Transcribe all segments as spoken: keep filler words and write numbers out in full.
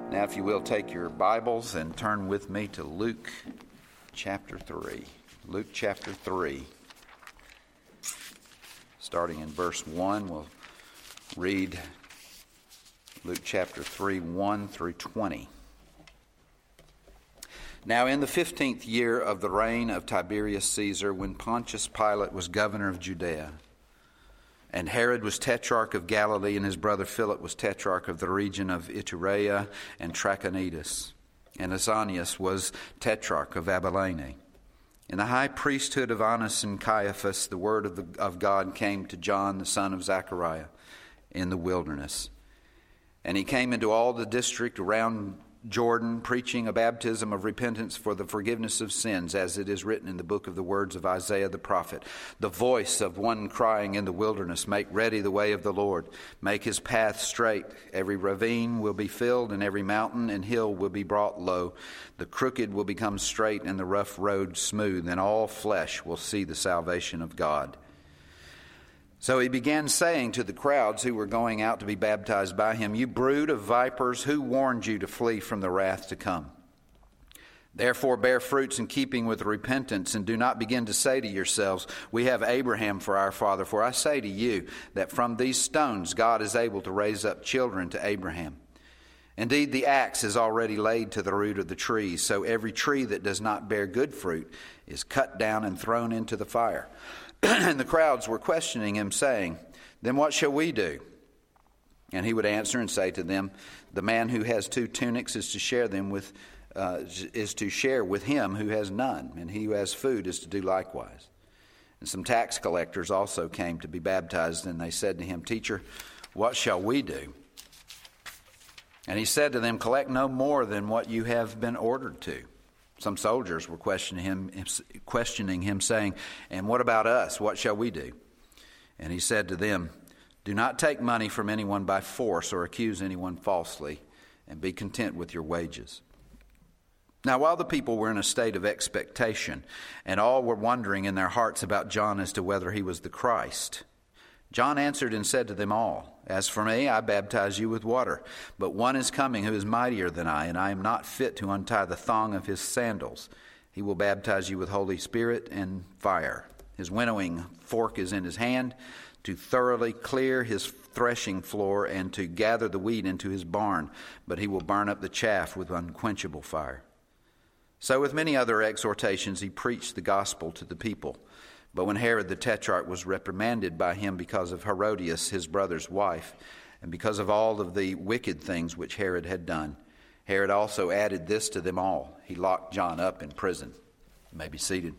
Now, if you will, take your Bibles and turn with me to Luke chapter three. Luke chapter three. Starting in verse one, we'll read Luke chapter three, one through twenty. Now in the fifteenth year of the reign of Tiberius Caesar, when Pontius Pilate was governor of Judea, and Herod was tetrarch of Galilee, and his brother Philip was tetrarch of the region of Iturea and Trachonitis, and Lysanias was tetrarch of Abilene. In the high priesthood of Annas and Caiaphas, the word of, the, of God came to John, the son of Zechariah, in the wilderness. And he came into all the district around Jordan, preaching a baptism of repentance for the forgiveness of sins, as it is written in the book of the words of Isaiah the prophet. The voice of one crying in the wilderness, make ready the way of the Lord. Make his path straight. Every ravine will be filled, and every mountain and hill will be brought low. The crooked will become straight, and the rough road smooth, and all flesh will see the salvation of God. So he began saying to the crowds who were going out to be baptized by him, "You brood of vipers, who warned you to flee from the wrath to come? Therefore bear fruits in keeping with repentance, and do not begin to say to yourselves, 'We have Abraham for our father.' For I say to you that from these stones God is able to raise up children to Abraham. Indeed, the axe is already laid to the root of the trees, so every tree that does not bear good fruit is cut down and thrown into the fire." And the crowds were questioning him, saying, "Then what shall we do?" And he would answer and say to them, "The man who has two tunics is to share them with uh, is to share with him who has none, and he who has food is to do likewise." And some tax collectors also came to be baptized, and they said to him, "Teacher, what shall we do?" And he said to them, "Collect no more than what you have been ordered to." Some soldiers were questioning him, questioning him, saying, "And what about us? What shall we do?" And he said to them, "Do not take money from anyone by force or accuse anyone falsely, and be content with your wages." Now while the people were in a state of expectation, and all were wondering in their hearts about John as to whether he was the Christ, John answered and said to them all, "As for me, I baptize you with water, but one is coming who is mightier than I, and I am not fit to untie the thong of his sandals. He will baptize you with Holy Spirit and fire. His winnowing fork is in his hand, to thoroughly clear his threshing floor and to gather the wheat into his barn, but he will burn up the chaff with unquenchable fire." So with many other exhortations he preached the gospel to the people. But when Herod the Tetrarch was reprimanded by him because of Herodias, his brother's wife, and because of all of the wicked things which Herod had done, Herod also added this to them all: he locked John up in prison. You may be seated.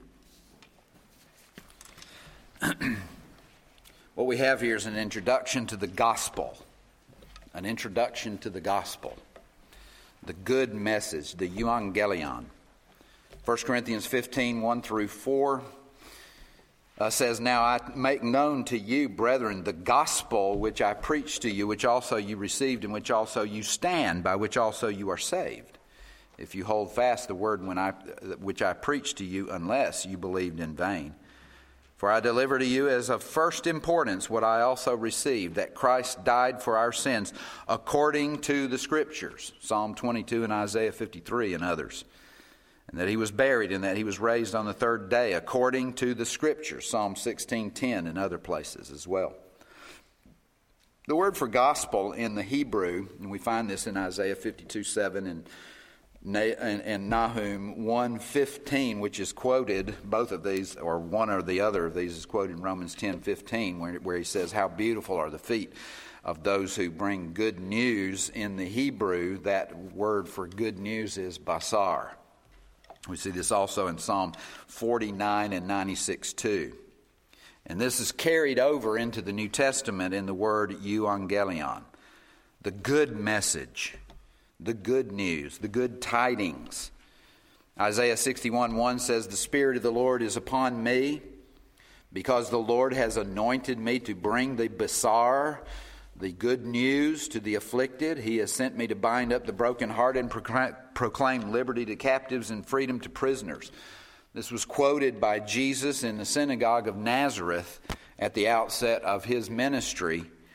What we have here is an introduction to the gospel. An introduction to the gospel. The good message, the euangelion. First Corinthians fifteen, one through four. Uh, says, "Now I make known to you, brethren, the gospel which I preached to you, which also you received, in which also you stand, by which also you are saved, if you hold fast the word when I, which I preached to you, unless you believed in vain. For I delivered to you as of first importance what I also received, that Christ died for our sins according to the Scriptures," Psalm twenty-two and Isaiah fifty-three and others. "And that he was buried, and that he was raised on the third day according to the Scriptures," Psalm sixteen ten and other places as well. The word for gospel in the Hebrew, and we find this in Isaiah fifty-two seven and, and Nahum one fifteen, which is quoted, both of these, or one or the other of these is quoted in Romans ten fifteen, where, where he says, "How beautiful are the feet of those who bring good news." In the Hebrew, that word for good news is basar. We see this also in Psalm forty-nine and ninety-six too. And this is carried over into the New Testament in the word euangelion. The good message, the good news, the good tidings. Isaiah sixty-one one says, "The Spirit of the Lord is upon me, because the Lord has anointed me to bring the basar, the good news, to the afflicted. He has sent me to bind up the brokenhearted and proclaim liberty to captives and freedom to prisoners." This was quoted by Jesus in the synagogue of Nazareth at the outset of his ministry.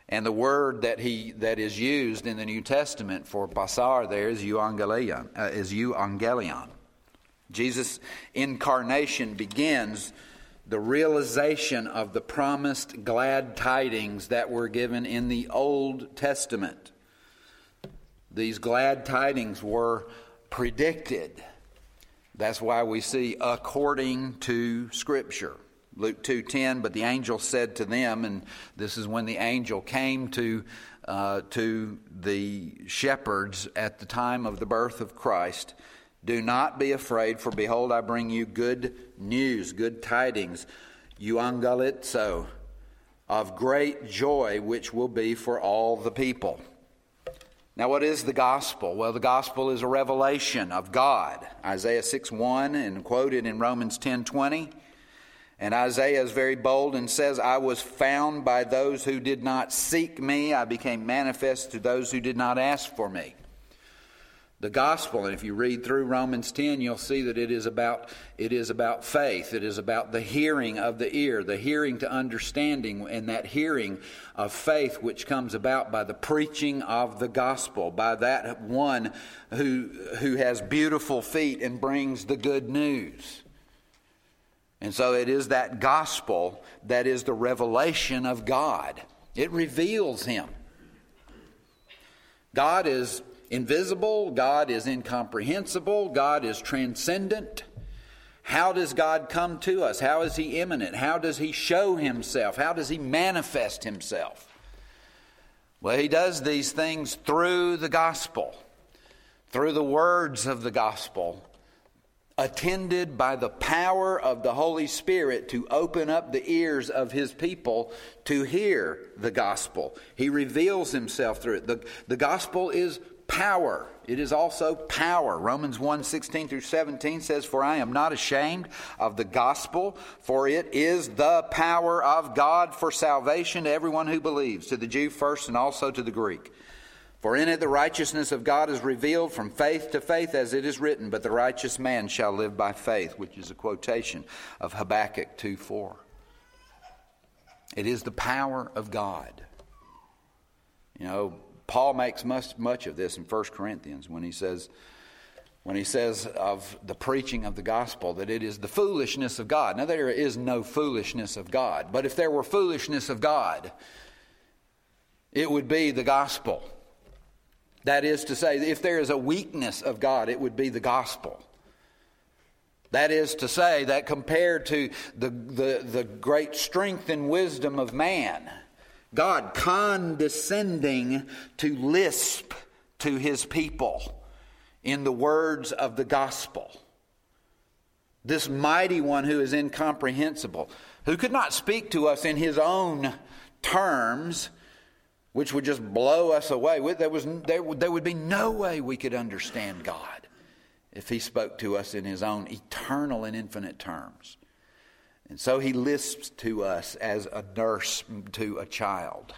And the word that he that is used in the New Testament for basar there is euangelion. Uh, is euangelion. Jesus' incarnation begins the realization of the promised glad tidings that were given in the Old Testament. These glad tidings were predicted. That's why we see according to Scripture. Luke two ten, but the angel said to them, and this is when the angel came to uh, to the shepherds at the time of the birth of Christ, do not be afraid, for behold, I bring you good news, good tidings, euangelizo, of great joy, which will be for all the people. Now, what is the gospel? Well, the gospel is a revelation of God. Isaiah six one, and quoted in Romans ten twenty. And Isaiah is very bold and says, I was found by those who did not seek me. I became manifest to those who did not ask for me. The gospel, and if you read through Romans ten, you'll see that it is about it is about faith. It is about the hearing of the ear, the hearing to understanding, and that hearing of faith which comes about by the preaching of the gospel, by that one who who has beautiful feet and brings the good news. And so it is that gospel that is the revelation of God. It reveals Him. God is invisible. God is incomprehensible. God is transcendent. How does God come to us? How is He immanent? How does He show Himself? How does He manifest Himself? Well, He does these things through the gospel, through the words of the gospel, attended by the power of the Holy Spirit to open up the ears of His people to hear the gospel. He reveals Himself through it. The, the gospel is power. It is also power. Romans one sixteen through seventeen says, For I am not ashamed of the gospel, for it is the power of God for salvation to everyone who believes, to the Jew first and also to the Greek. For in it the righteousness of God is revealed from faith to faith, as it is written, But the righteous man shall live by faith, which is a quotation of Habakkuk two four. It is the power of God. You know, Paul makes much, much of this in First Corinthians when he says, when he says of the preaching of the gospel that it is the foolishness of God. Now, there is no foolishness of God, but if there were foolishness of God, it would be the gospel. That is to say, if there is a weakness of God, it would be the gospel. That is to say that compared to the, the, the great strength and wisdom of man, God condescending to lisp to His people in the words of the gospel. This mighty one who is incomprehensible, who could not speak to us in His own terms, which would just blow us away. There was there, there would be no way we could understand God if He spoke to us in His own eternal and infinite terms. And so He lisps to us as a nurse to a child.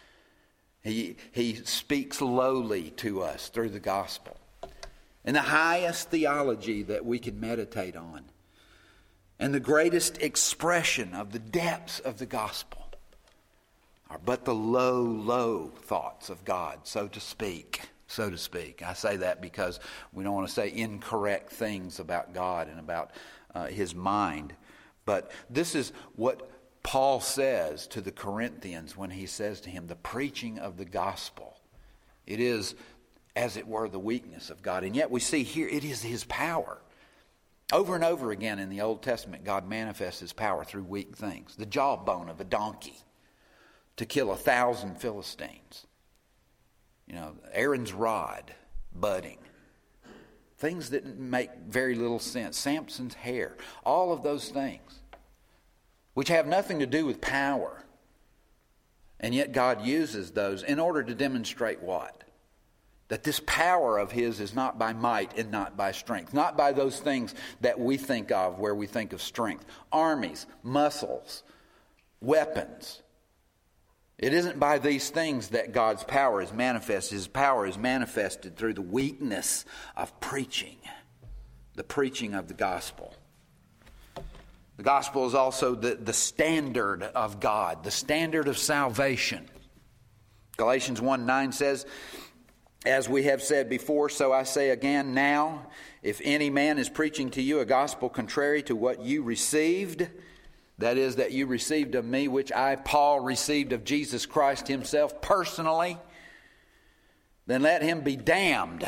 He, he speaks lowly to us through the gospel. And the highest theology that we can meditate on, and the greatest expression of the depths of the gospel, are but the low, low thoughts of God, so to speak. So to speak. I say that because we don't want to say incorrect things about God and about uh, His mind. But this is what Paul says to the Corinthians when he says to him, the preaching of the gospel. It is, as it were, the weakness of God. And yet we see here it is His power. Over and over again in the Old Testament, God manifests His power through weak things. The jawbone of a donkey to kill a thousand Philistines. You know, Aaron's rod budding. Things that make very little sense. Samson's hair. All of those things, which have nothing to do with power. And yet God uses those in order to demonstrate what? That this power of His is not by might and not by strength. Not by those things that we think of where we think of strength. Armies, muscles, weapons. It isn't by these things that God's power is manifested. His power is manifested through the weakness of preaching. The preaching of the gospel. The gospel is also the, the standard of God. The standard of salvation. Galatians one nine says, as we have said before, so I say again now, if any man is preaching to you a gospel contrary to what you received, that is, that you received of me, which I, Paul, received of Jesus Christ himself personally, then let him be damned.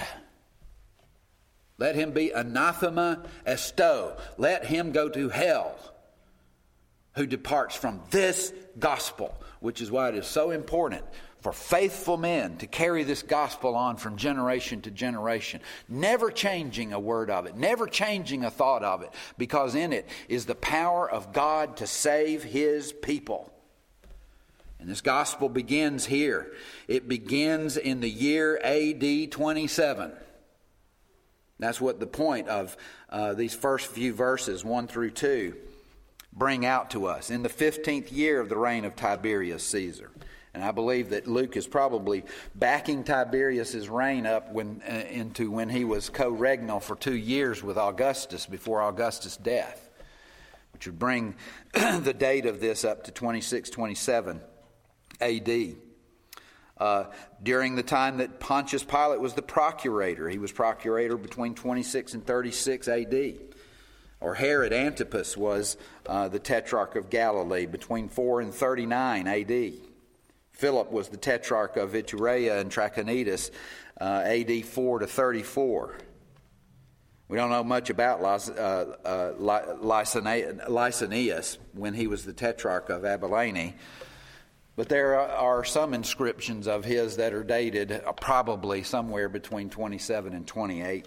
Let him be anathema esto. Let him go to hell who departs from this gospel, which is why it is so important for faithful men to carry this gospel on from generation to generation, never changing a word of it, never changing a thought of it, because in it is the power of God to save His people. And this gospel begins here. It begins in the year A D twenty-seven. That's what the point of uh, these first few verses, one through two, bring out to us. In the fifteenth year of the reign of Tiberius Caesar. And I believe that Luke is probably backing Tiberius' reign up when, uh, into when he was co-regnal for two years with Augustus before Augustus' death, which would bring the date of this up to twenty-six twenty-seven A D. Uh, during the time that Pontius Pilate was the procurator, he was procurator between twenty-six and thirty-six A D. Or Herod Antipas was uh, the tetrarch of Galilee between four and thirty-nine A D. Philip was the tetrarch of Iturea and Trachonitis, uh, A D four to thirty-four. We don't know much about Lys, uh, uh, Lysanias when he was the tetrarch of Abilene, but there are some inscriptions of his that are dated uh, probably somewhere between twenty-seven and twenty-eight.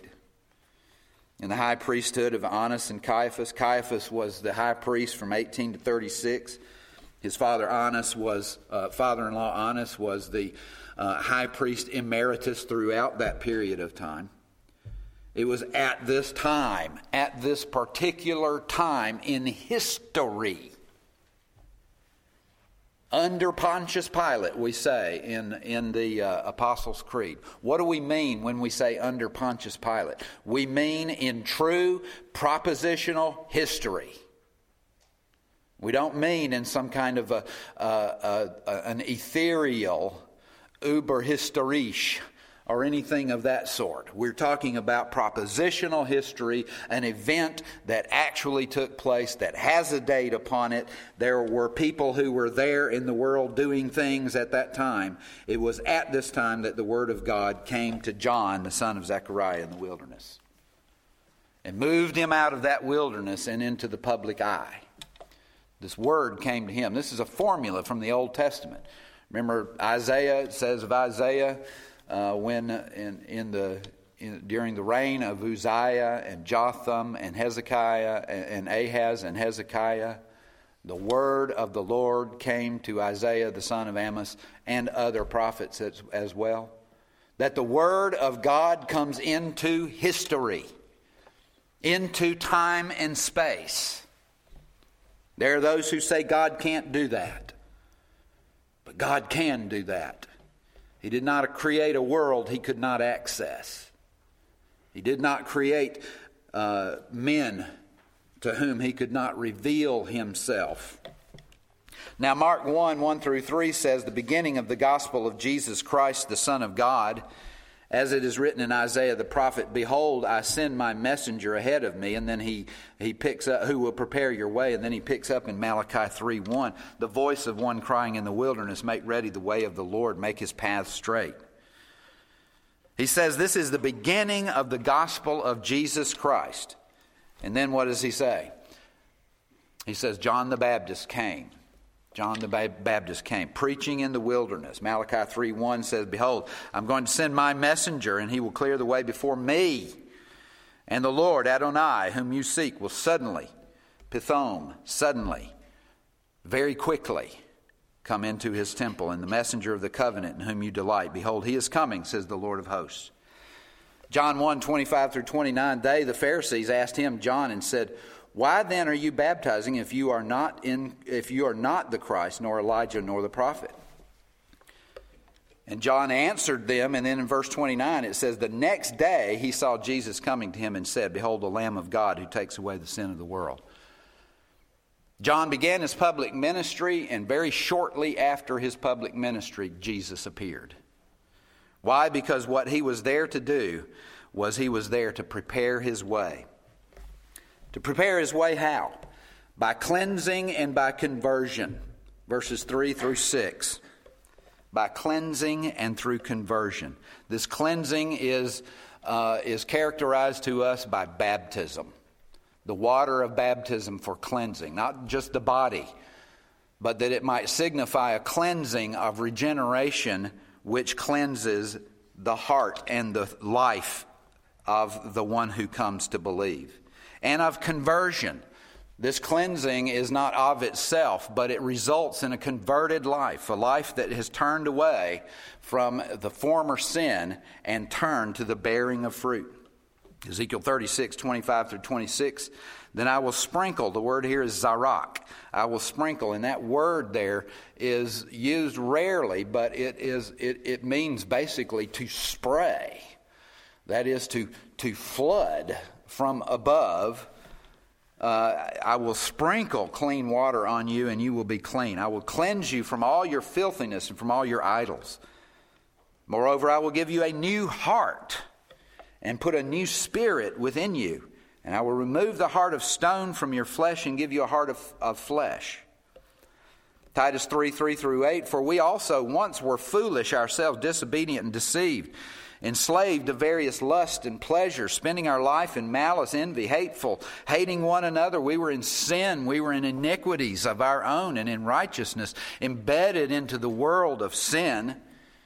In the high priesthood of Annas and Caiaphas, Caiaphas was the high priest from eighteen to thirty-six. His father Annas was, uh, father-in-law Annas was the uh, high priest emeritus throughout that period of time. It was at this time, at this particular time in history, under Pontius Pilate, we say in, in the uh, Apostles' Creed. What do we mean when we say under Pontius Pilate? We mean in true propositional history. We don't mean in some kind of a, a, a, a an ethereal überhistorisch or anything of that sort. We're talking about propositional history, an event that actually took place, that has a date upon it. There were people who were there in the world doing things at that time. It was at this time that the Word of God came to John, the son of Zechariah, in the wilderness, and moved him out of that wilderness and into the public eye. This word came to him. This is a formula from the Old Testament. Remember Isaiah, it says of Isaiah, uh, when in, in the in, during the reign of Uzziah and Jotham and Hezekiah and, and Ahaz and Hezekiah, the word of the Lord came to Isaiah the son of Amos and other prophets as, as well. That the word of God comes into history, into time and space. There are those who say God can't do that. But God can do that. He did not create a world He could not access. He did not create uh, men to whom He could not reveal Himself. Now Mark one, one through three says, the beginning of the gospel of Jesus Christ, the Son of God, as it is written in Isaiah the prophet, behold, I send my messenger ahead of me. And then he, he picks up, who will prepare your way. And then he picks up in Malachi three one, the voice of one crying in the wilderness, make ready the way of the Lord, make His path straight. He says this is the beginning of the gospel of Jesus Christ. And then what does he say? He says John the Baptist came. John the Baptist came, preaching in the wilderness. Malachi three one says, behold, I'm going to send my messenger, and he will clear the way before me. And the Lord, Adonai, whom you seek, will suddenly, pithom, suddenly, very quickly, come into His temple. And the messenger of the covenant in whom you delight, behold, He is coming, says the Lord of hosts. John one, twenty-five through twenty-nine, they, the Pharisees, asked him, John, and said, why then are you baptizing if you are not in if you are not the Christ, nor Elijah, nor the prophet? And John answered them, and then in verse twenty-nine it says, the next day he saw Jesus coming to him and said, behold, the Lamb of God who takes away the sin of the world. John began his public ministry, and very shortly after his public ministry, Jesus appeared. Why? Because what he was there to do was he was there to prepare his way. To prepare his way how? By cleansing and by conversion. Verses three through six. By cleansing and through conversion. This cleansing is, uh, is characterized to us by baptism. The water of baptism for cleansing. Not just the body, but that it might signify a cleansing of regeneration which cleanses the heart and the life of the one who comes to believe. And of conversion. This cleansing is not of itself, but it results in a converted life, a life that has turned away from the former sin and turned to the bearing of fruit. Ezekiel thirty-six, twenty-five through twenty-six, then I will sprinkle, the word here is zarak, I will sprinkle, and that word there is used rarely, but it is it, it means basically to spray. That is to, to flood from above. Uh, I will sprinkle clean water on you, and you will be clean. I will cleanse you from all your filthiness and from all your idols. Moreover, I will give you a new heart and put a new spirit within you. And I will remove the heart of stone from your flesh and give you a heart of, of flesh. Titus three, three through eight, for we also once were foolish ourselves, disobedient and deceived, enslaved to various lusts and pleasures, spending our life in malice, envy, hateful, hating one another. We were in sin, we were in iniquities of our own and in righteousness, embedded into the world of sin.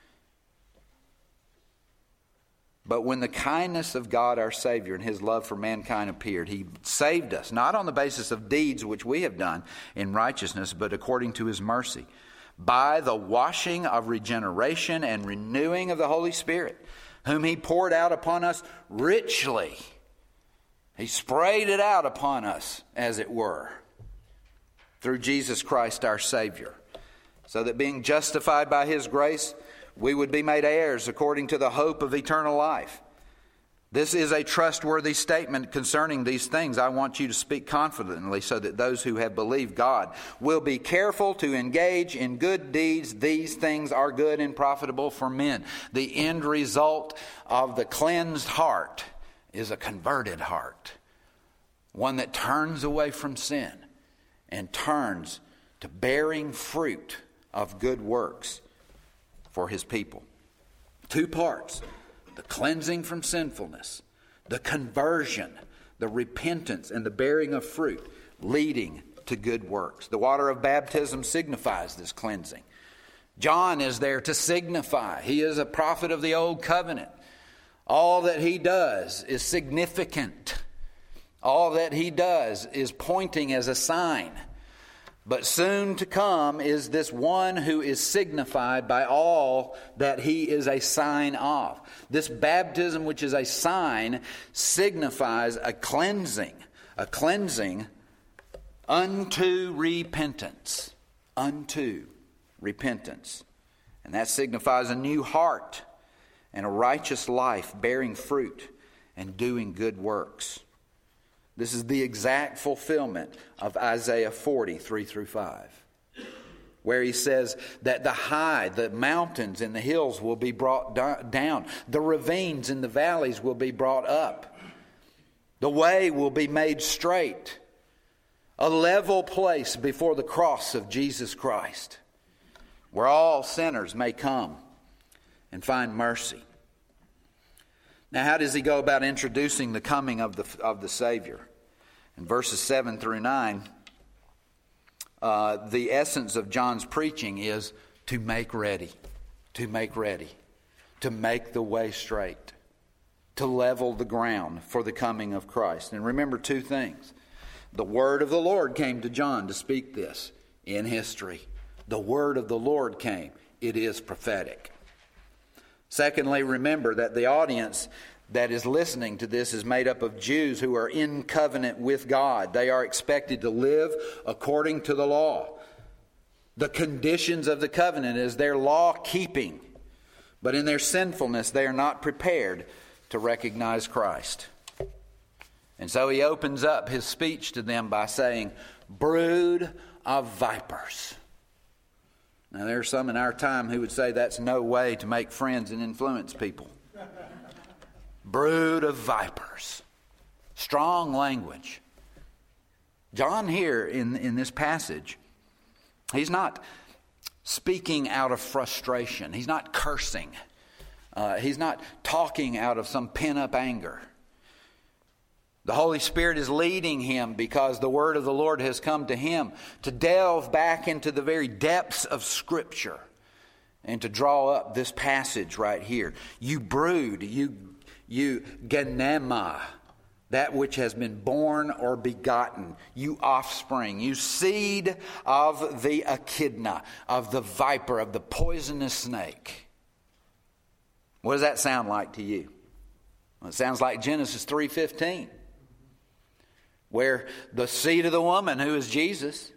But when the kindness of God our Savior and His love for mankind appeared, He saved us, not on the basis of deeds which we have done in righteousness, but according to His mercy, by the washing of regeneration and renewing of the Holy Spirit, whom He poured out upon us richly. He sprayed it out upon us, as it were, through Jesus Christ our Savior, so that being justified by His grace, we would be made heirs according to the hope of eternal life. This is a trustworthy statement concerning these things. I want you to speak confidently so that those who have believed God will be careful to engage in good deeds. These things are good and profitable for men. The end result of the cleansed heart is a converted heart. One that turns away from sin and turns to bearing fruit of good works for His people. Two parts. The cleansing from sinfulness, the conversion, the repentance, and the bearing of fruit, leading to good works. The water of baptism signifies this cleansing. John is there to signify. He is a prophet of the old covenant. All that he does is significant. All that he does is pointing as a sign. But soon to come is this one who is signified by all that he is a sign of. This baptism, which is a sign, signifies a cleansing. A cleansing unto repentance. Unto repentance. And that signifies a new heart and a righteous life bearing fruit and doing good works. This is the exact fulfillment of Isaiah forty, three through five, where he says that the high, the mountains and the hills will be brought down. The ravines and the valleys will be brought up. The way will be made straight. A level place before the cross of Jesus Christ, where all sinners may come and find mercy. Now, how does he go about introducing the coming of the of the Savior? In verses seven through nine, uh, the essence of John's preaching is to make ready, to make ready, to make the way straight, to level the ground for the coming of Christ. And remember two things. The word of the Lord came to John to speak this in history. The word of the Lord came. It is prophetic. Secondly, remember that the audience that is listening to this is made up of Jews who are in covenant with God. They are expected to live according to the law. The conditions of the covenant is their law keeping. But in their sinfulness, they are not prepared to recognize Christ. And so he opens up his speech to them by saying, brood of vipers. Now there are some in our time who would say that's no way to make friends and influence people. Brood of vipers. Strong language. John here in, in this passage, he's not speaking out of frustration. He's not cursing. Uh, he's not talking out of some pent-up anger. The Holy Spirit is leading him because the word of the Lord has come to him to delve back into the very depths of Scripture and to draw up this passage right here. You brood, you, you genema, that which has been born or begotten, you offspring, you seed of the echidna, of the viper, of the poisonous snake. What does that sound like to you? Well, it sounds like Genesis three fifteen. Where the seed of the woman, who is Jesus,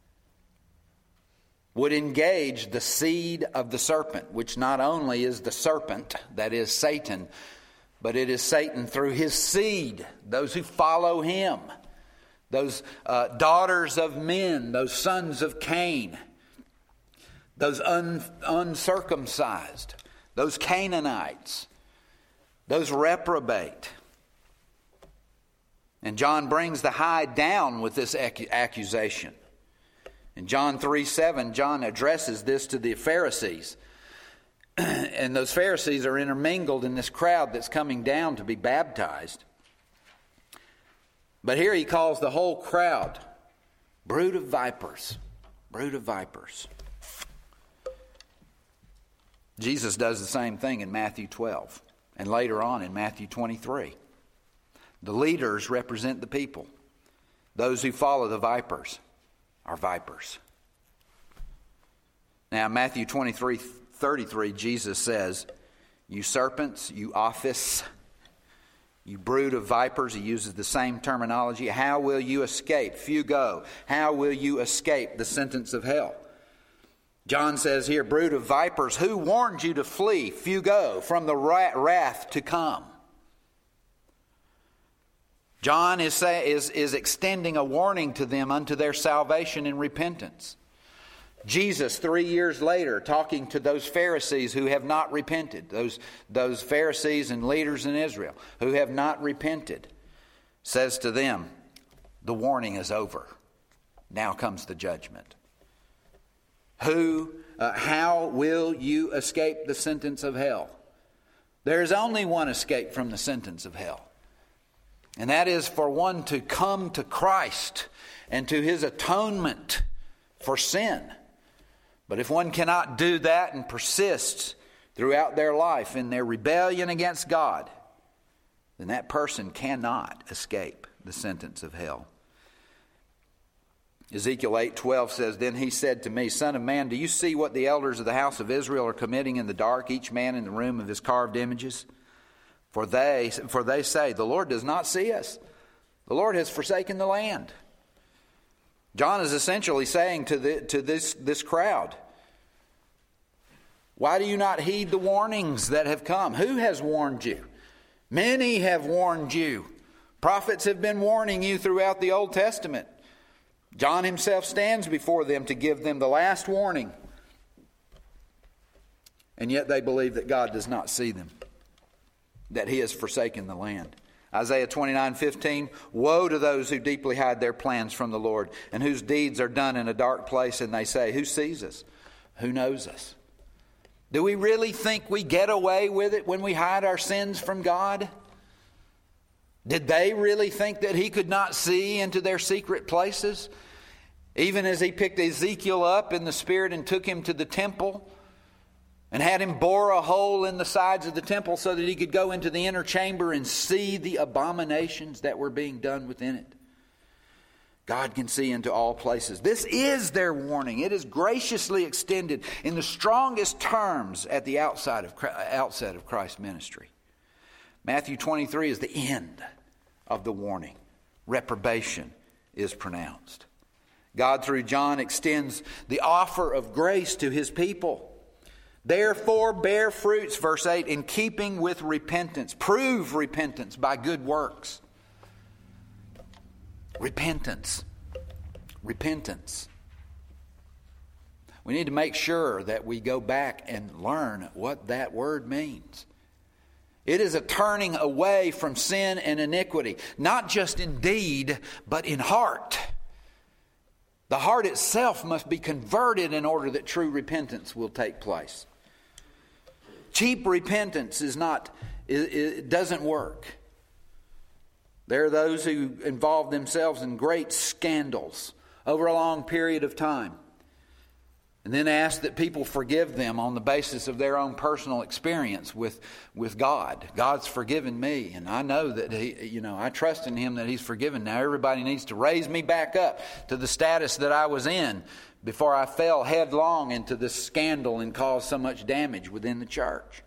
would engage the seed of the serpent, which not only is the serpent, that is Satan, but it is Satan through his seed, those who follow him, those uh, daughters of men, those sons of Cain, those un- uncircumcised, those Canaanites, those reprobate. And John brings the high down with this accusation. In John three seven, John addresses this to the Pharisees. And those Pharisees are intermingled in this crowd that's coming down to be baptized. But here he calls the whole crowd brood of vipers. Brood of vipers. Jesus does the same thing in Matthew twelve and later on in Matthew twenty-three. The leaders represent the people. Those who follow the vipers are vipers. Now, Matthew twenty-three thirty-three, Jesus says, you serpents, you office, you brood of vipers. He uses the same terminology. How will you escape? Fugo. How will you escape the sentence of hell? John says here, brood of vipers, who warned you to flee? Fugo, from the wrath to come. John is, say, is, is extending a warning to them unto their salvation and repentance. Jesus, three years later, talking to those Pharisees who have not repented, those, those Pharisees and leaders in Israel who have not repented, says to them, the warning is over. Now comes the judgment. Who, uh, how will you escape the sentence of hell? There is only one escape from the sentence of hell. And that is for one to come to Christ and to his atonement for sin. But if one cannot do that and persists throughout their life in their rebellion against God, then that person cannot escape the sentence of hell. Ezekiel eight twelve says, then he said to me, Son of man, do you see what the elders of the house of Israel are committing in the dark, each man in the room of his carved images? For they, for they say, the Lord does not see us. The Lord has forsaken the land. John is essentially saying to, the, to this, this crowd, why do you not heed the warnings that have come? Who has warned you? Many have warned you. Prophets have been warning you throughout the Old Testament. John himself stands before them to give them the last warning. And yet they believe that God does not see them, that he has forsaken the land. Isaiah twenty-nine fifteen, woe to those who deeply hide their plans from the Lord, and whose deeds are done in a dark place, and they say, who sees us? Who knows us? Do we really think we get away with it when we hide our sins from God? Did they really think that he could not see into their secret places? Even as he picked Ezekiel up in the spirit and took him to the temple and had him bore a hole in the sides of the temple so that he could go into the inner chamber and see the abominations that were being done within it. God can see into all places. This is their warning. It is graciously extended in the strongest terms at the outside of, outset of Christ's ministry. Matthew twenty-three is the end of the warning. Reprobation is pronounced. God, through John, extends the offer of grace to his people. Therefore, bear fruits, verse eight, in keeping with repentance. Prove repentance by good works. Repentance. Repentance. We need to make sure that we go back and learn what that word means. It is a turning away from sin and iniquity, not just in deed, but in heart. The heart itself must be converted in order that true repentance will take place. Cheap repentance is not, it, it doesn't work. There are those who involve themselves in great scandals over a long period of time, and then ask that people forgive them on the basis of their own personal experience with, with God. God's forgiven me, and I know that He, you know, I trust in Him that He's forgiven. Now everybody needs to raise me back up to the status that I was in before I fell headlong into this scandal and caused so much damage within the church.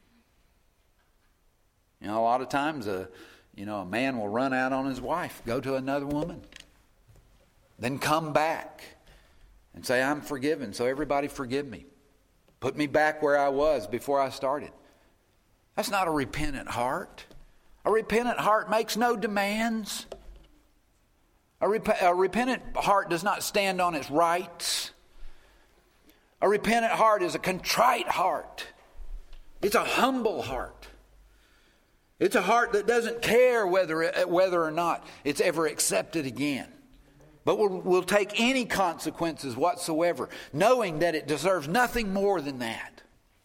You know, a lot of times, a, you know, a man will run out on his wife, go to another woman, then come back and say, I'm forgiven, so everybody forgive me. Put me back where I was before I started. That's not a repentant heart. A repentant heart makes no demands. A, rep- a repentant heart does not stand on its rights. A repentant heart is a contrite heart. It's a humble heart. It's a heart that doesn't care whether, whether or not it's ever accepted again, but will, will take any consequences whatsoever, knowing that it deserves nothing more than that.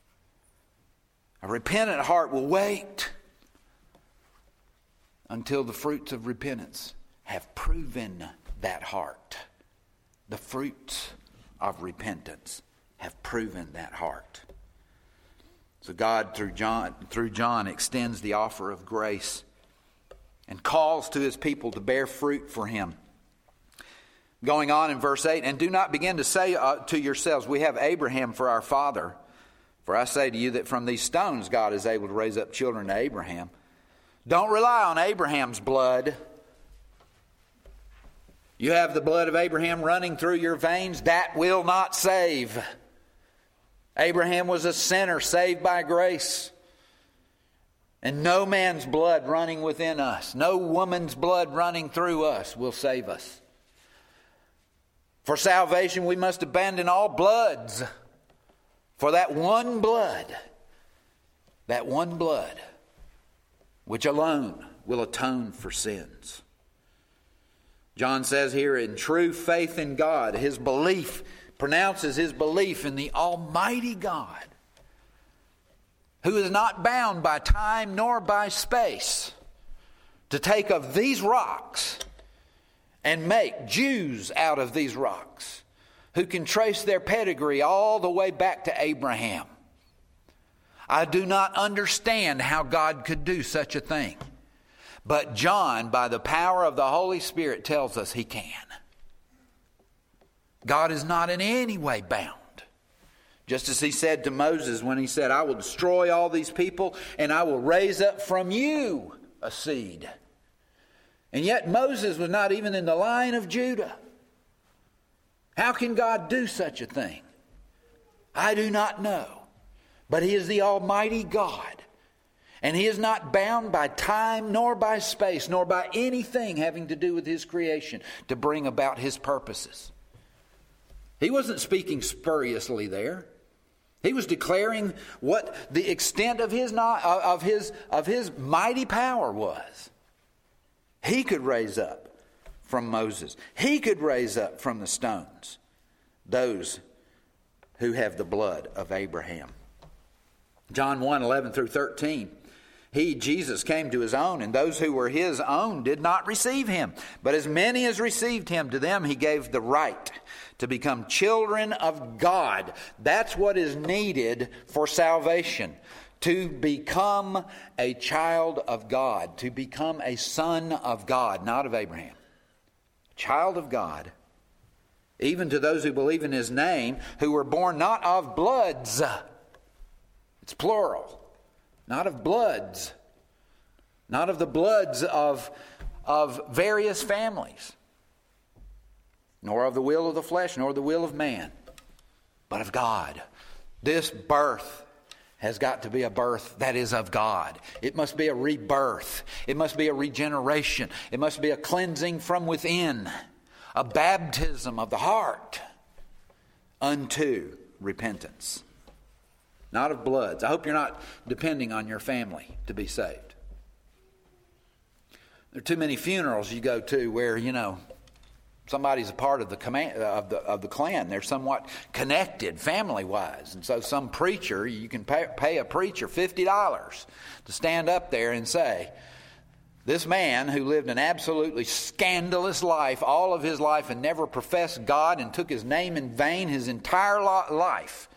A repentant heart will wait until the fruits of repentance have proven that heart. The fruits of repentance have proven that heart. So God, through John, through John, extends the offer of grace and calls to His people to bear fruit for Him. Going on in verse eight, and do not begin to say uh, to yourselves, we have Abraham for our father. For I say to you that from these stones God is able to raise up children to Abraham. Don't rely on Abraham's blood. You have the blood of Abraham running through your veins. That will not save. Abraham was a sinner saved by grace. And no man's blood running within us, no woman's blood running through us will save us. For salvation, we must abandon all bloods. For that one blood, that one blood, which alone will atone for sins. John says here, in true faith in God, his belief, pronounces his belief in the Almighty God, who is not bound by time nor by space, to take of these rocks and make Jews out of these rocks, who can trace their pedigree all the way back to Abraham. I do not understand how God could do such a thing. But John, by the power of the Holy Spirit, tells us He can. God is not in any way bound. Just as He said to Moses when He said, I will destroy all these people and I will raise up from you a seed. And yet Moses was not even in the line of Judah. How can God do such a thing? I do not know. But He is the Almighty God. And He is not bound by time nor by space nor by anything having to do with His creation to bring about His purposes. He wasn't speaking spuriously there. He was declaring what the extent of his, of his, of his mighty power was. He could raise up from Moses. He could raise up from the stones those who have the blood of Abraham. John one, eleven through thirteen. He, Jesus, came to His own, and those who were His own did not receive Him. But as many as received Him, to them He gave the right to become children of God. That's what is needed for salvation. To become a child of God. To become a son of God, not of Abraham. Child of God. Even to those who believe in His name, who were born not of bloods. It's plural. Not of bloods. Not of the bloods of, of various families. Nor of the will of the flesh, nor the will of man. But of God. This birth has got to be a birth that is of God. It must be a rebirth. It must be a regeneration. It must be a cleansing from within, a baptism of the heart unto repentance. Not of bloods. I hope you're not depending on your family to be saved. There are too many funerals you go to where, you know, somebody's a part of the command, of the of the clan. They're somewhat connected family-wise. And so some preacher, you can pay, pay a preacher fifty dollars to stand up there and say, this man who lived an absolutely scandalous life all of his life and never professed God and took his name in vain his entire life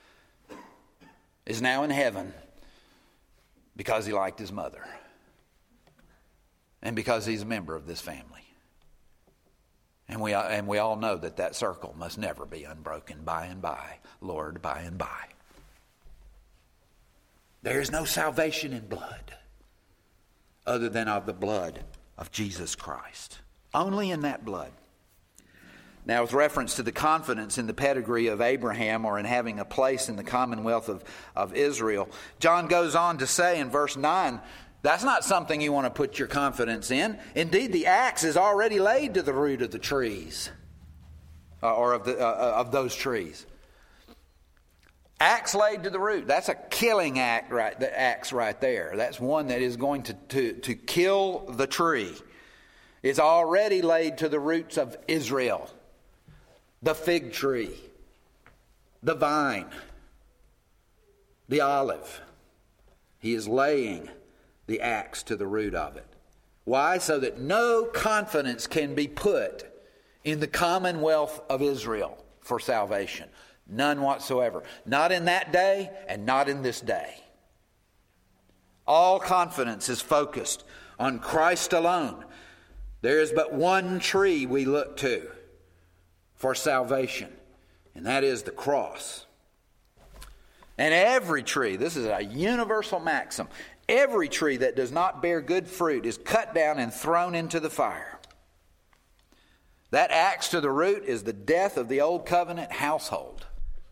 is now in heaven because he liked his mother and because he's a member of this family. And we, and we all know that that circle must never be unbroken by and by, Lord, by and by. There is no salvation in blood other than of the blood of Jesus Christ. Only in that blood. Now, with reference to the confidence in the pedigree of Abraham or in having a place in the commonwealth of, of Israel, John goes on to say in verse nine, that's not something you want to put your confidence in. Indeed, the axe is already laid to the root of the trees, uh, or of the uh, of those trees. Axe laid to the root. That's a killing act, right? The axe right there. That's one that is going to, to, to kill the tree. It's already laid to the roots of Israel. The fig tree, the vine, the olive. He is laying the axe to the root of it. Why? So that no confidence can be put in the commonwealth of Israel for salvation. None whatsoever. Not in that day and not in this day. All confidence is focused on Christ alone. There is but one tree we look to for salvation, and that is the cross. And every tree, this is a universal maxim, every tree that does not bear good fruit is cut down and thrown into the fire. That axe to the root is the death of the old covenant household.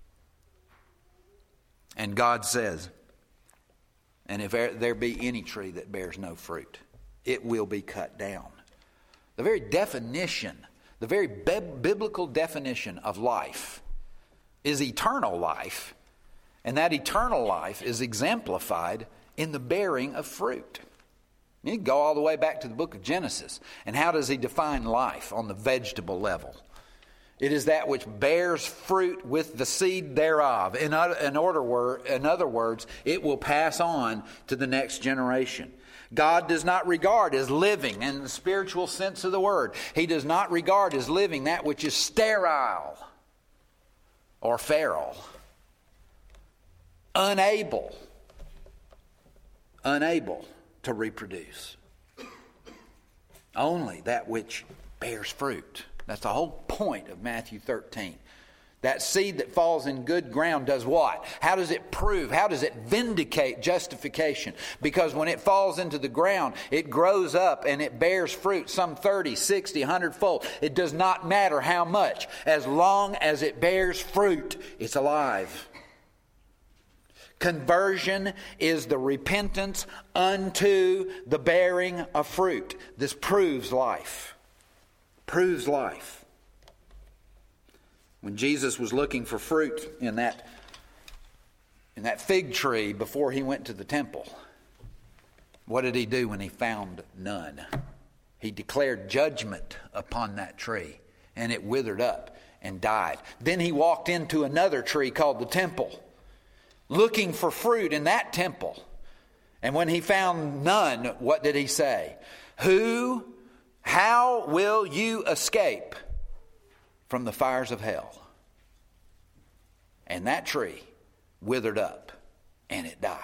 And God says, and if there be any tree that bears no fruit, it will be cut down. The very definition, the very biblical definition of life is eternal life. And that eternal life is exemplified in the bearing of fruit. You can go all the way back to the book of Genesis. And how does he define life on the vegetable level? It is that which bears fruit with the seed thereof. In other, in order word, in other words, it will pass on to the next generation. God does not regard as living in the spiritual sense of the word. He does not regard as living that which is sterile or feral, unable, unable to reproduce. Only that which bears fruit. That's the whole point of Matthew thirteen. That seed that falls in good ground does what? How does it prove? How does it vindicate justification? Because when it falls into the ground, it grows up and it bears fruit, some thirty, sixty, one hundred fold. It does not matter how much. As long as it bears fruit, it's alive. Conversion is the repentance unto the bearing of fruit. This proves life. Proves life. When Jesus was looking for fruit in that, in that fig tree before he went to the temple, what did he do when he found none? He declared judgment upon that tree, and it withered up and died. Then he walked into another tree called the temple, looking for fruit in that temple. And when he found none, what did he say? Who, how will you escape from the fires of hell? And that tree withered up and it died.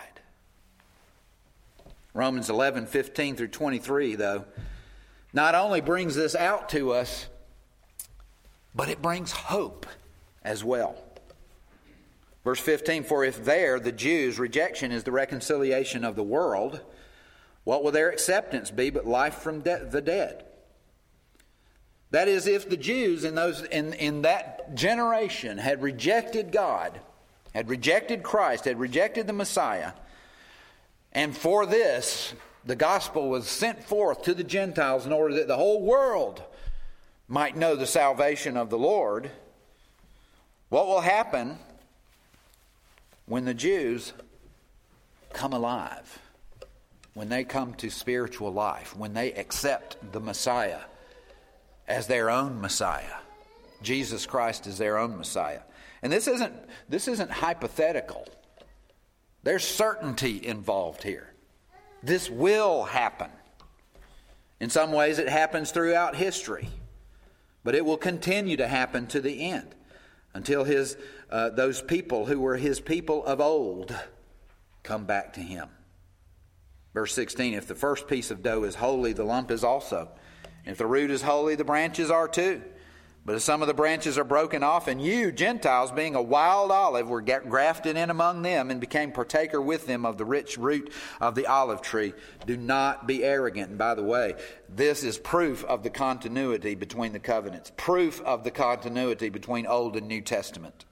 Romans eleven, fifteen through twenty-three, though, not only brings this out to us, but it brings hope as well. Verse fifteen, for if there, the Jews' rejection is the reconciliation of the world, what will their acceptance be but life from de- the dead? That is, if the Jews in those in, in that generation had rejected God had rejected Christ, had rejected the Messiah, and for this, the gospel was sent forth to the Gentiles in order that the whole world might know the salvation of the Lord. What will happen when the Jews come alive? When they come to spiritual life, when they accept the Messiah as their own Messiah. Jesus Christ is their own Messiah. And this isn't this isn't hypothetical. There's certainty involved here. This will happen. In some ways it happens throughout history, but it will continue to happen to the end until his uh, those people who were his people of old come back to him. Verse sixteen, if the first piece of dough is holy, the lump is also. If the root is holy, the branches are too. But if some of the branches are broken off, and you, Gentiles, being a wild olive, were grafted in among them and became partaker with them of the rich root of the olive tree, do not be arrogant. And by the way, this is proof of the continuity between the covenants. Proof of the continuity between Old and New Testament.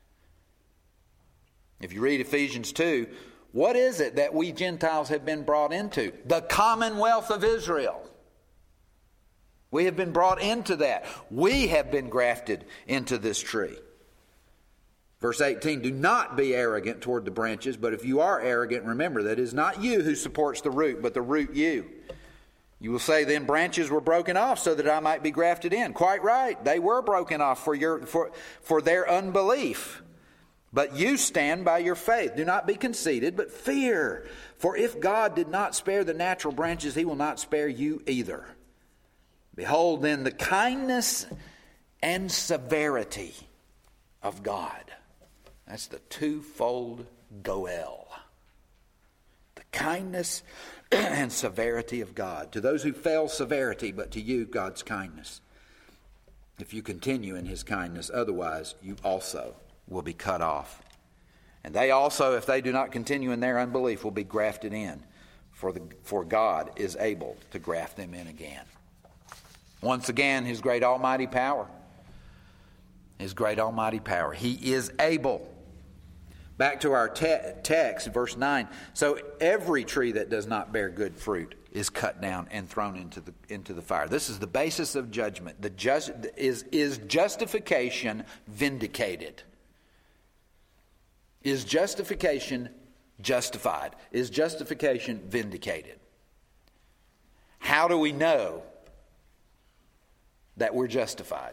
If you read Ephesians two, what is it that we Gentiles have been brought into? The commonwealth of Israel. We have been brought into that. We have been grafted into this tree. Verse eighteen, do not be arrogant toward the branches, but if you are arrogant, remember that it is not you who supports the root, but the root you. You will say, then branches were broken off so that I might be grafted in. Quite right. They were broken off for your for, for their unbelief. But you stand by your faith. Do not be conceited, but fear. For if God did not spare the natural branches, he will not spare you either. Behold then the kindness and severity of God. That's the twofold goel. The kindness and severity of God. To those who fail, severity, but to you, God's kindness. If you continue in his kindness, otherwise you also will be cut off. And they also, if they do not continue in their unbelief, will be grafted in. For, the, for God is able to graft them in again. Once again, his great almighty power. His great almighty power. He is able. Back to our te- text, verse nine. So every tree that does not bear good fruit is cut down and thrown into the into the fire. This is the basis of judgment. The just is is justification vindicated. Is justification justified? Is justification vindicated? How do we know that we're justified?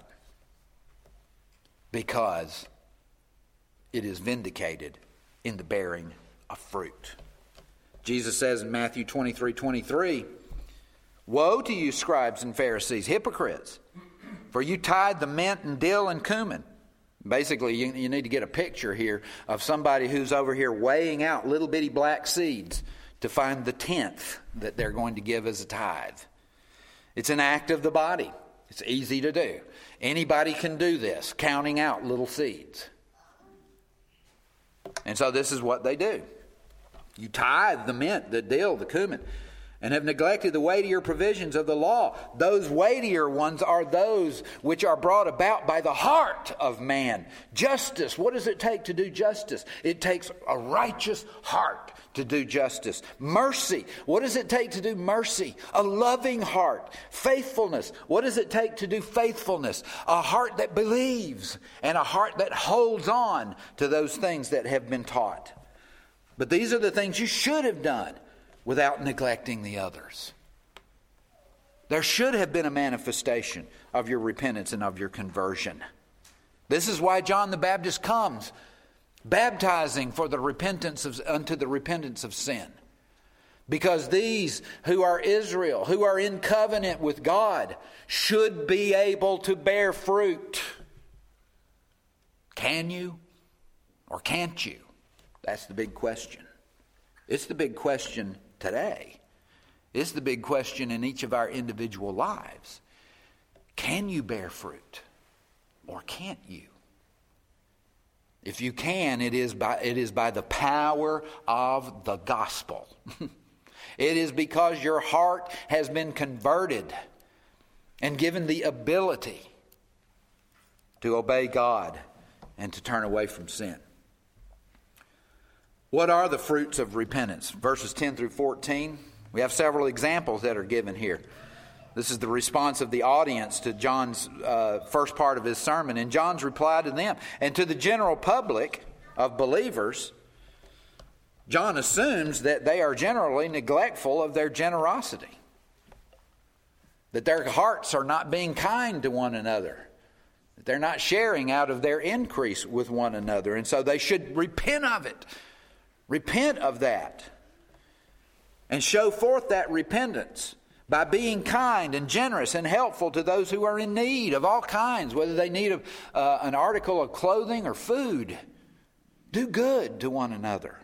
Because it is vindicated in the bearing of fruit. Jesus says in Matthew twenty-three twenty-three, woe to you, scribes and Pharisees, hypocrites, for you tithe the mint and dill and cumin. Basically, you, you need to get a picture here of somebody who's over here weighing out little bitty black seeds to find the tenth that they're going to give as a tithe. It's an act of the body. It's easy to do. Anybody can do this, counting out little seeds. And so this is what they do. You tithe the mint, the dill, the cumin, and have neglected the weightier provisions of the law. Those weightier ones are those which are brought about by the heart of man. Justice. What does it take to do justice? It takes a righteous heart to do justice. Mercy. What does it take to do mercy? A loving heart. Faithfulness. What does it take to do faithfulness? A heart that believes and a heart that holds on to those things that have been taught. But these are the things you should have done without neglecting the others. There should have been a manifestation of your repentance and of your conversion. This is why John the Baptist comes, baptizing for the repentance of, unto the repentance of sin. Because these who are Israel, who are in covenant with God, should be able to bear fruit. Can you or can't you? That's the big question. It's the big question today. It's the big question in each of our individual lives. Can you bear fruit or can't you? If you can, it is by, it is by the power of the gospel. It is because your heart has been converted and given the ability to obey God and to turn away from sin. What are the fruits of repentance? Verses ten through fourteen. We have several examples that are given here. This is the response of the audience to John's uh, first part of his sermon. And John's reply to them. And to the general public of believers, John assumes that they are generally neglectful of their generosity. That their hearts are not being kind to one another. That they're not sharing out of their increase with one another. And so they should repent of it. Repent of that. And show forth that repentance by being kind and generous and helpful to those who are in need of all kinds, whether they need uh, an article of clothing or food. Do good to one another.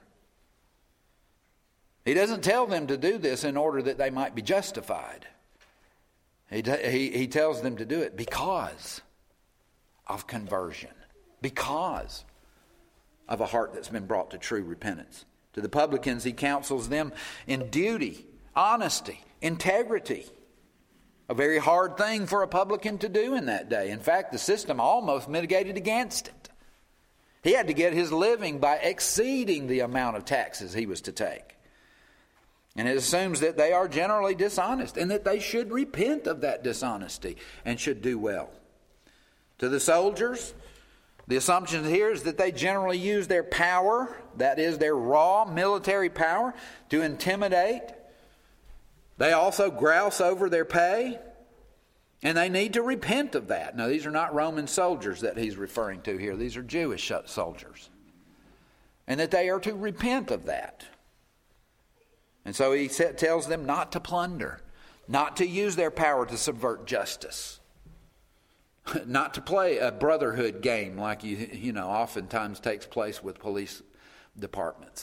He doesn't tell them to do this in order that they might be justified. He, he, he tells them to do it because of conversion, because of a heart that's been brought to true repentance. To the publicans, he counsels them in duty, honesty, integrity. A very hard thing for a publican to do in that day. In fact, the system almost mitigated against it. He had to get his living by exceeding the amount of taxes he was to take. And it assumes that they are generally dishonest and that they should repent of that dishonesty and should do well. To the soldiers, the assumption here is that they generally use their power, that is their raw military power, to intimidate. They also grouse over their pay, and they need to repent of that. Now, these are not Roman soldiers that he's referring to here. These are Jewish soldiers. And that they are to repent of that. And so he tells them not to plunder, not to use their power to subvert justice, not to play a brotherhood game like you you know oftentimes takes place with police departments,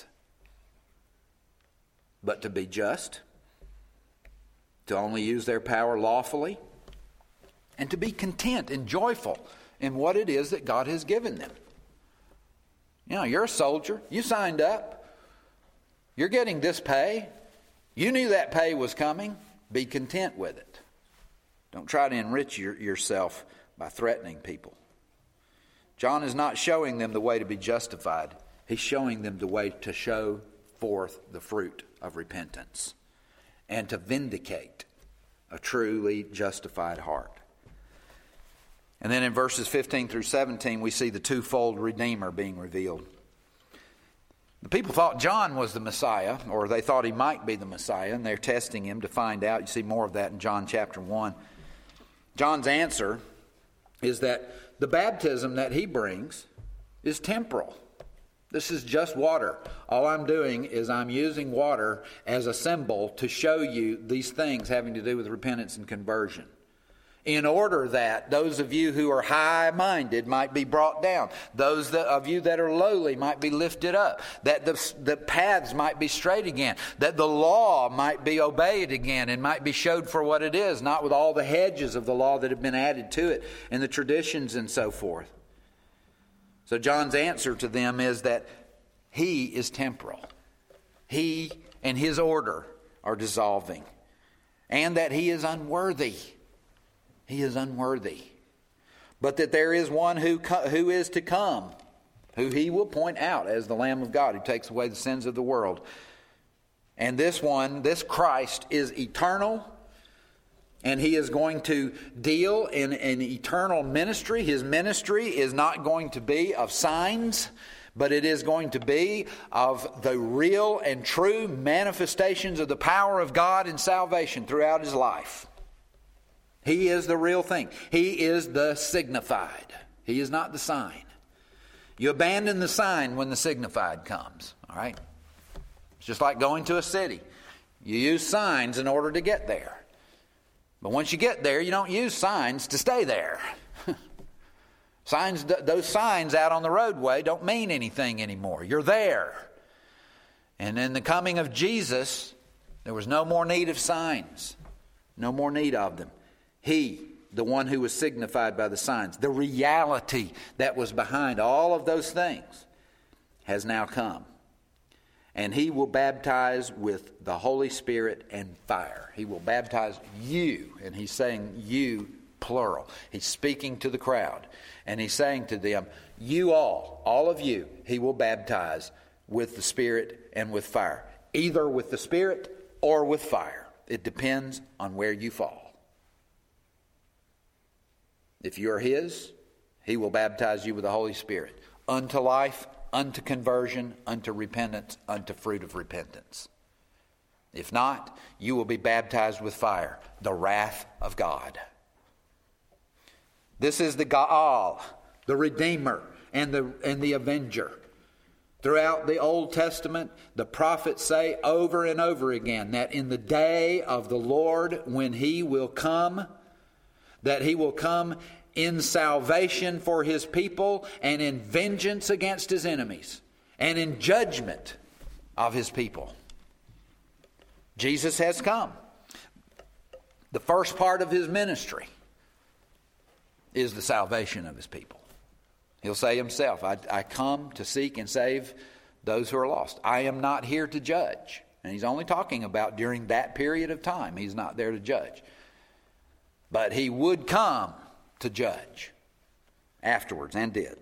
but to be just, to only use their power lawfully, and to be content and joyful in what it is that God has given them. You know, you're a soldier. You signed up. You're getting this pay. You knew that pay was coming. Be content with it. Don't try to enrich your, yourself by threatening people. John is not showing them the way to be justified. He's showing them the way to show forth the fruit of repentance and to vindicate a truly justified heart. And then in verses fifteen through seventeen, we see the twofold Redeemer being revealed. The people thought John was the Messiah, or they thought he might be the Messiah, and they're testing him to find out. You see more of that in John chapter one. John's answer is that the baptism that he brings is temporal. This is just water. All I'm doing is I'm using water as a symbol to show you these things having to do with repentance and conversion, in order that those of you who are high-minded might be brought down. Those that, of you that are lowly might be lifted up. That the, the paths might be straight again. That the law might be obeyed again and might be showed for what it is, not with all the hedges of the law that have been added to it and the traditions and so forth. So John's answer to them is that he is temporal. He and his order are dissolving. And that he is unworthy. He is unworthy. But that there is one who co- who is to come, who he will point out as the Lamb of God who takes away the sins of the world. And this one, this Christ, is eternal. And he is going to deal in an eternal ministry. His ministry is not going to be of signs, but it is going to be of the real and true manifestations of the power of God in salvation throughout his life. He is the real thing. He is the signified. He is not the sign. You abandon the sign when the signified comes. All right? It's just like going to a city. You use signs in order to get there. But once you get there, you don't use signs to stay there. Signs, those signs out on the roadway don't mean anything anymore. You're there. And in the coming of Jesus, there was no more need of signs. No more need of them. He, the one who was signified by the signs, the reality that was behind all of those things, has now come. And he will baptize with the Holy Spirit and fire. He will baptize you. And he's saying you, plural. He's speaking to the crowd. And he's saying to them, you all, all of you, he will baptize with the Spirit and with fire. Either with the Spirit or with fire. It depends on where you fall. If you're His, He will baptize you with the Holy Spirit unto life, unto conversion, unto repentance, unto fruit of repentance. If not, you will be baptized with fire, the wrath of God. This is the Gaal, the Redeemer, and the, and the Avenger. Throughout the Old Testament, the prophets say over and over again that in the day of the Lord, when He will come, that He will come in salvation for His people and in vengeance against His enemies and in judgment of His people. Jesus has come. The first part of His ministry is the salvation of His people. He'll say Himself, I, I come to seek and save those who are lost. I am not here to judge. And He's only talking about during that period of time. He's not there to judge. But He would come to judge afterwards, and did.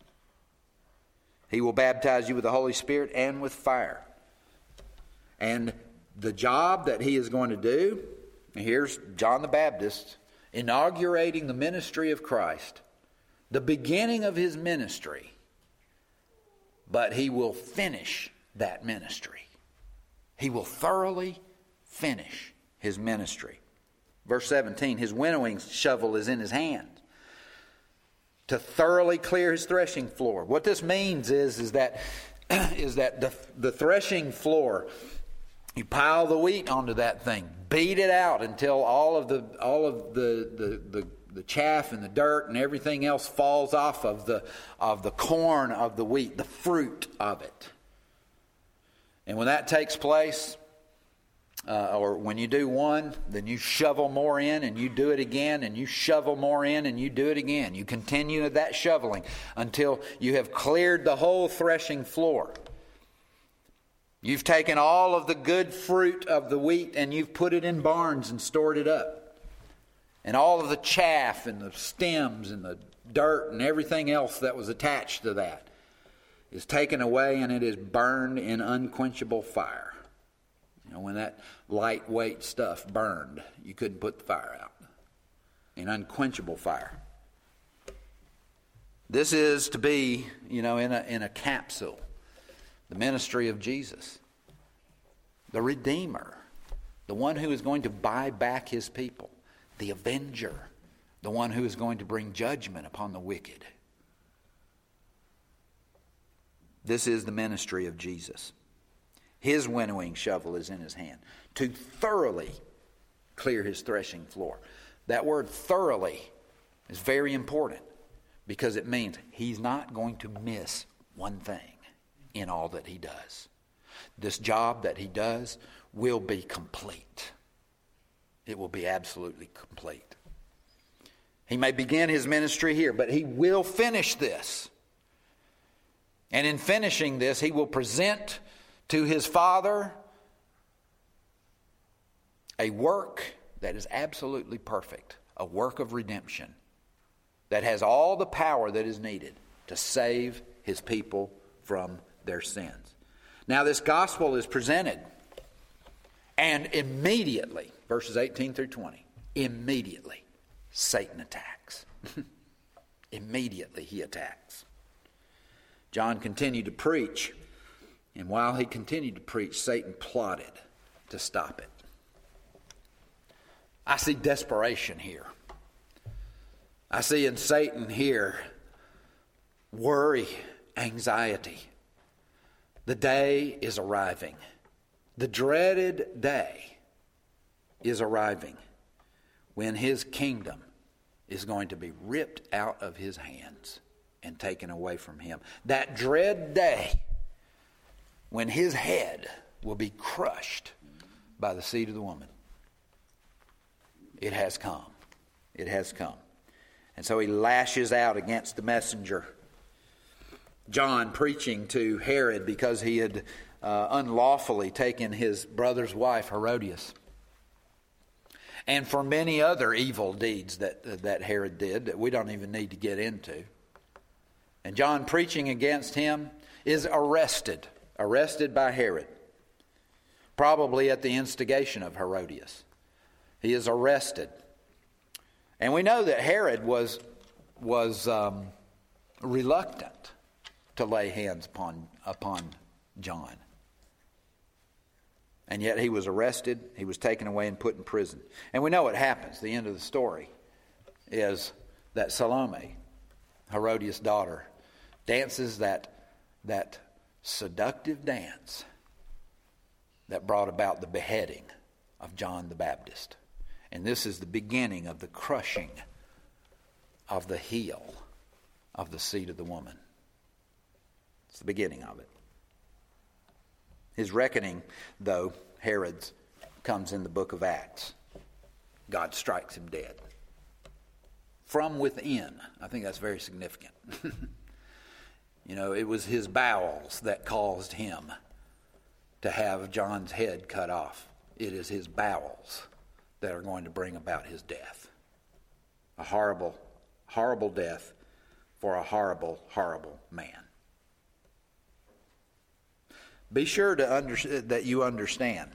He will baptize you with the Holy Spirit and with fire. And the job that He is going to do, and here's John the Baptist inaugurating the ministry of Christ, the beginning of His ministry, but He will finish that ministry. He will thoroughly finish His ministry. Verse seventeen, His winnowing shovel is in His hand to thoroughly clear His threshing floor. What this means is, is that, is that the, the threshing floor, you pile the wheat onto that thing, beat it out until all of the all of the, the, the, the chaff and the dirt and everything else falls off of the of the corn of the wheat, the fruit of it. And when that takes place, Uh, or when you do one, then you shovel more in and you do it again, and you shovel more in and you do it again. You continue that shoveling until you have cleared the whole threshing floor. You've taken all of the good fruit of the wheat and you've put it in barns and stored it up. And all of the chaff and the stems and the dirt and everything else that was attached to that is taken away, and it is burned in unquenchable fire. You know, when that lightweight stuff burned, you couldn't put the fire out. In unquenchable fire. This is to be, you know, in a in a capsule, the ministry of Jesus, the Redeemer, the one who is going to buy back His people, the Avenger, the one who is going to bring judgment upon the wicked. This is the ministry of Jesus. His winnowing shovel is in His hand to thoroughly clear His threshing floor. That word thoroughly is very important because it means He's not going to miss one thing in all that He does. This job that He does will be complete. It will be absolutely complete. He may begin His ministry here, but He will finish this. And in finishing this, He will present to His Father a work that is absolutely perfect, a work of redemption that has all the power that is needed to save His people from their sins. Now this gospel is presented, and immediately, verses eighteen through twenty, immediately Satan attacks. Immediately he attacks. John continued to preach, and while he continued to preach, Satan plotted to stop it. I see desperation here. I see in Satan here worry, anxiety. The day is arriving. The dreaded day is arriving when his kingdom is going to be ripped out of his hands and taken away from him. That dread day when his head will be crushed by the seed of the woman. It has come. It has come. And so he lashes out against the messenger. John preaching to Herod because he had uh, unlawfully taken his brother's wife, Herodias. And for many other evil deeds that, that Herod did that we don't even need to get into. And John preaching against him is arrested arrested by Herod, probably at the instigation of Herodias. He is arrested. And we know that Herod was, was um, reluctant to lay hands upon, upon John. And yet he was arrested, he was taken away and put in prison. And we know what happens. The end of the story is that Salome, Herodias' daughter, dances that, that seductive dance that brought about the beheading of John the Baptist. And this is the beginning of the crushing of the heel of the seed of the woman. It's the beginning of it. His reckoning, though, Herod's, comes in the book of Acts. God strikes him dead. From within. I think that's very significant. You know, it was his bowels that caused him to have John's head cut off. It is his bowels that are going to bring about his death. A horrible, horrible death for a horrible, horrible man. Be sure to under, that you understand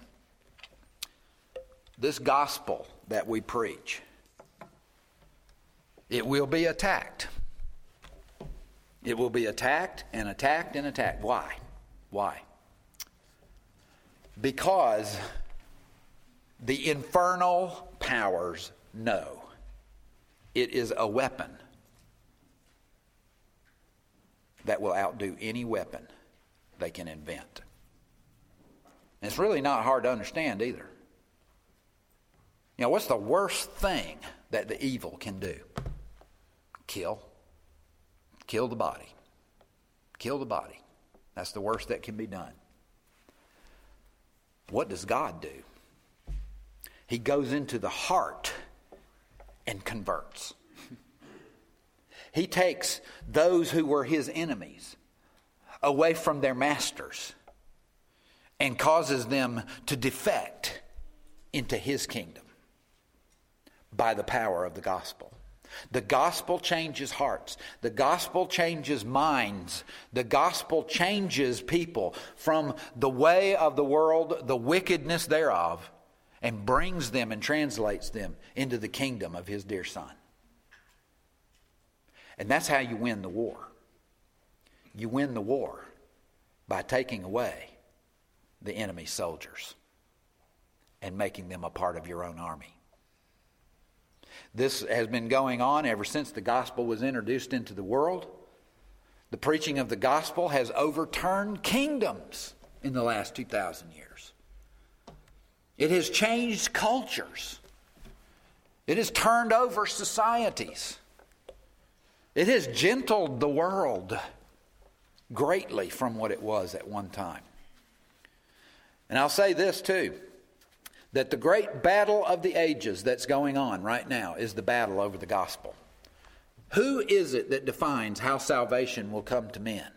this gospel that we preach. It will be attacked. It will be attacked and attacked and attacked. Why? Why? Because the infernal powers know it is a weapon that will outdo any weapon they can invent. And it's really not hard to understand either. You know, what's the worst thing that the evil can do? Kill. Kill the body. Kill the body. That's the worst that can be done. What does God do? He goes into the heart and converts. He takes those who were his enemies away from their masters and causes them to defect into his kingdom by the power of the gospel. The gospel changes hearts. The gospel changes minds. The gospel changes people from the way of the world, the wickedness thereof, and brings them and translates them into the kingdom of his dear Son. And that's how you win the war. You win the war by taking away the enemy's soldiers and making them a part of your own army. This has been going on ever since the gospel was introduced into the world. The preaching of the gospel has overturned kingdoms in the last two thousand years. It has changed cultures. It has turned over societies. It has gentled the world greatly from what it was at one time. And I'll say this too, that the great battle of the ages that's going on right now is the battle over the gospel. Who is it that defines how salvation will come to men?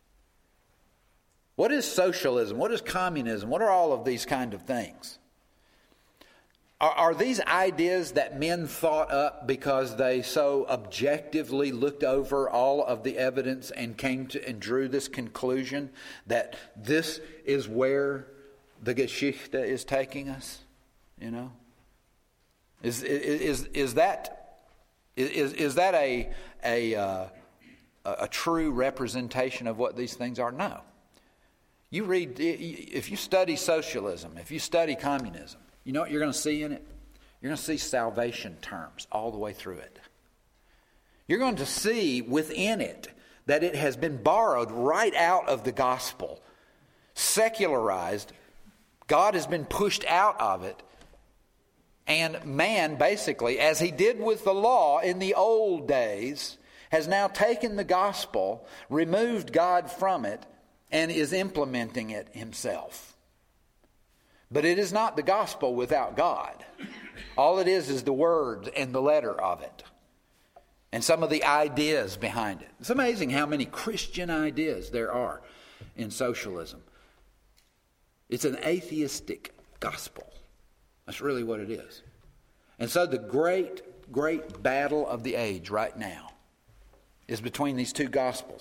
What is socialism? What is communism? What are all of these kind of things? Are, are these ideas that men thought up because they so objectively looked over all of the evidence and came to and drew this conclusion that this is where the Geschichte is taking us? You know, is is is that is is that a a uh, a true representation of what these things are? No. You read, if you study socialism, if you study communism, you know what you're going to see in it? You're going to see salvation terms all the way through it. You're going to see within it that it has been borrowed right out of the gospel, secularized. God has been pushed out of it. And man, basically, as he did with the law in the old days, has now taken the gospel, removed God from it, and is implementing it himself. But it is not the gospel without God. All it is is the word and the letter of it. And some of the ideas behind it. It's amazing how many Christian ideas there are in socialism. It's an atheistic gospel. That's really what it is. And so the great, great battle of the age right now is between these two gospels.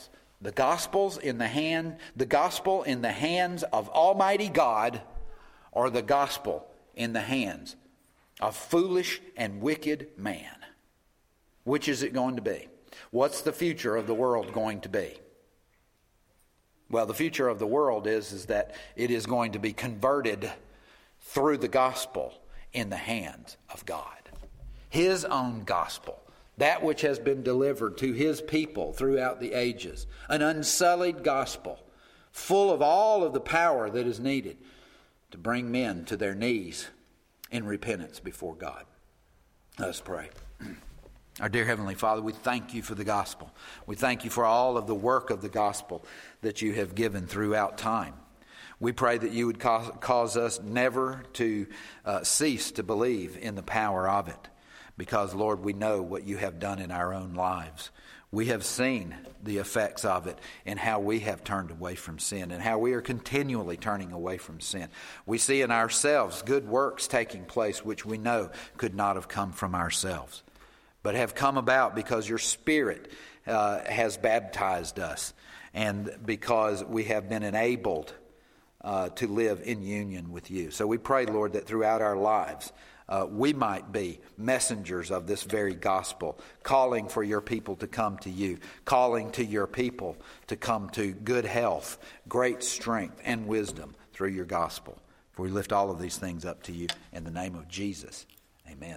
The gospel's in the hand, the gospel in the hands of Almighty God, or the gospel in the hands of foolish and wicked man. Which is it going to be? What's the future of the world going to be? Well, the future of the world is, is that it is going to be converted through the gospel in the hands of God. His own gospel. That which has been delivered to His people throughout the ages. An unsullied gospel, full of all of the power that is needed to bring men to their knees in repentance before God. Let us pray. Our dear Heavenly Father, we thank You for the gospel. We thank You for all of the work of the gospel that You have given throughout time. We pray that You would cause, cause us never to uh, cease to believe in the power of it. Because, Lord, we know what You have done in our own lives. We have seen the effects of it in how we have turned away from sin and how we are continually turning away from sin. We see in ourselves good works taking place which we know could not have come from ourselves, but have come about because Your Spirit uh, has baptized us and because we have been enabled uh, to live in union with You. So we pray, Lord, that throughout our lives, Uh, we might be messengers of this very gospel, calling for Your people to come to You, calling to Your people to come to good health, great strength, and wisdom through Your gospel. For we lift all of these things up to You in the name of Jesus. Amen.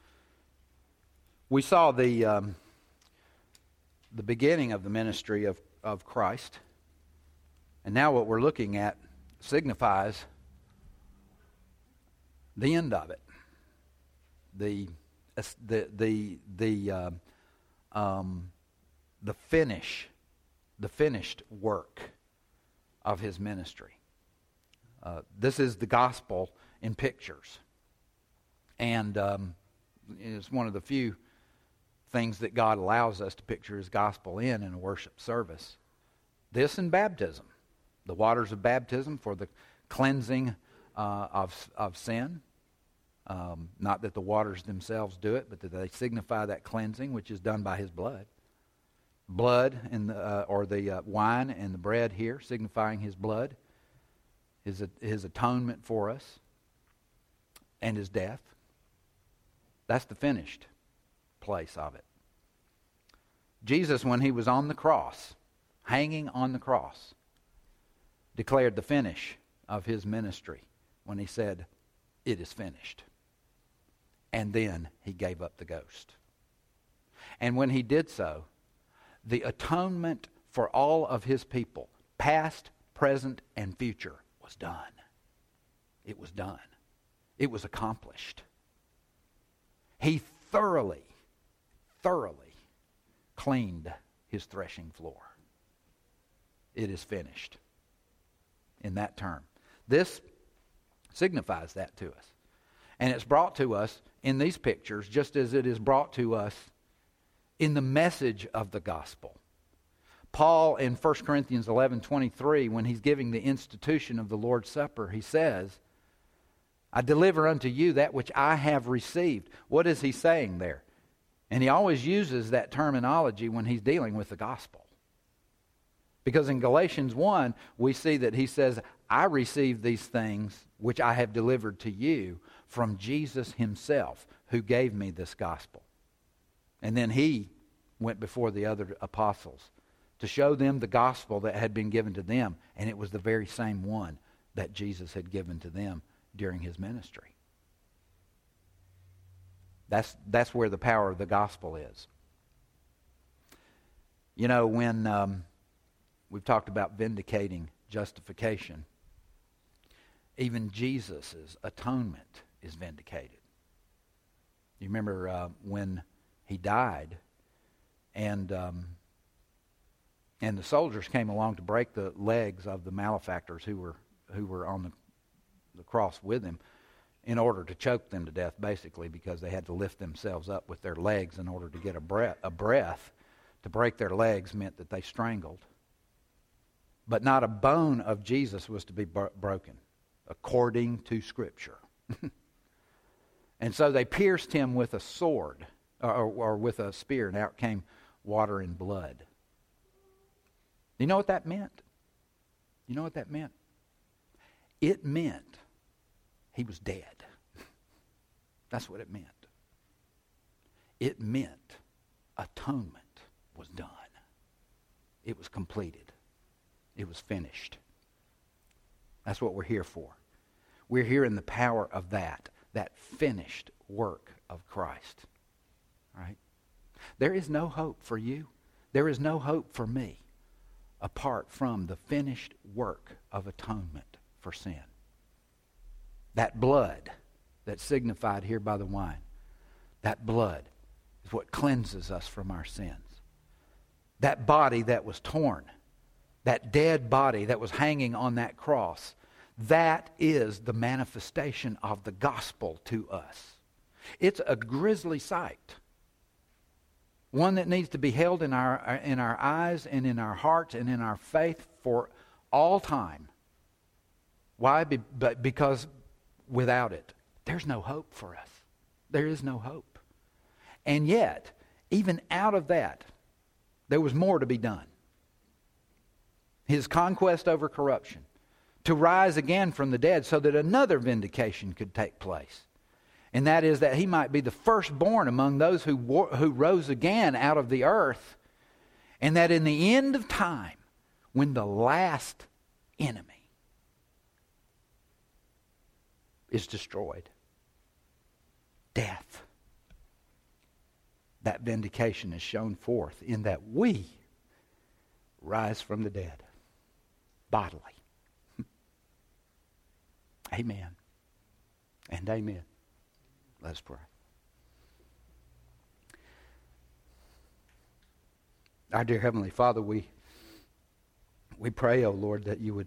We saw the um, the beginning of the ministry of, of Christ, and now what we're looking at signifies the end of it. The the the the uh, um, the finish, the finished work of His ministry. Uh, this is the gospel in pictures, and um, it's one of the few things that God allows us to picture His gospel in in a worship service. This and baptism, the waters of baptism for the cleansing uh, of of sin. Um, not that the waters themselves do it, but that they signify that cleansing, which is done by His blood. Blood in the, uh, or the uh, wine and the bread here, signifying His blood, His His atonement for us, and His death. That's the finished place of it. Jesus, when He was on the cross, hanging on the cross, declared the finish of His ministry when He said, "It is finished." And then He gave up the ghost. And when He did so, the atonement for all of His people, past, present, and future, was done. It was done. It was accomplished. He thoroughly, thoroughly cleaned His threshing floor. It is finished. In that term. This signifies that to us. And it's brought to us in these pictures just as it is brought to us in the message of the gospel. Paul in First Corinthians eleven twenty-three, when he's giving the institution of the Lord's Supper, he says, "I deliver unto you that which I have received." What is he saying there? And he always uses that terminology when he's dealing with the gospel. Because in Galatians one, we see that he says, "I received these things which I have delivered to you from Jesus Himself, who gave me this gospel." And then he went before the other apostles to show them the gospel that had been given to them, and it was the very same one that Jesus had given to them during His ministry. That's, that's where the power of the gospel is. You know, when um, we've talked about vindicating justification, even Jesus' atonement is vindicated. You remember uh, when He died, and um, and the soldiers came along to break the legs of the malefactors who were who were on the, the cross with Him, in order to choke them to death, basically, because they had to lift themselves up with their legs in order to get a breath. A breath. To break their legs meant that they strangled. But not a bone of Jesus was to be bro- broken, according to Scripture. And so they pierced Him with a sword, or, or with a spear, and out came water and blood. You know what that meant? You know what that meant? It meant he was dead. That's what it meant. It meant atonement was done. It was completed. It was finished. That's what we're here for. We're here in the power of that, that finished work of Christ. Right? There is no hope for you. There is no hope for me apart from the finished work of atonement for sin. That blood that's signified here by the wine, that blood is what cleanses us from our sins. That body that was torn, that dead body that was hanging on that cross, that is the manifestation of the gospel to us. It's a grisly sight. One that needs to be held in our in our eyes and in our hearts and in our faith for all time. Why? Be, but because without it, there's no hope for us. There is no hope. And yet, even out of that, there was more to be done. His conquest over corruption, to rise again from the dead so that another vindication could take place. And that is that he might be the firstborn among those who who rose again out of the earth. And that in the end of time, when the last enemy is destroyed, death, that vindication is shown forth in that we rise from the dead, bodily. Amen and amen. Let's pray. Our dear Heavenly Father, we we pray, O Lord, that you would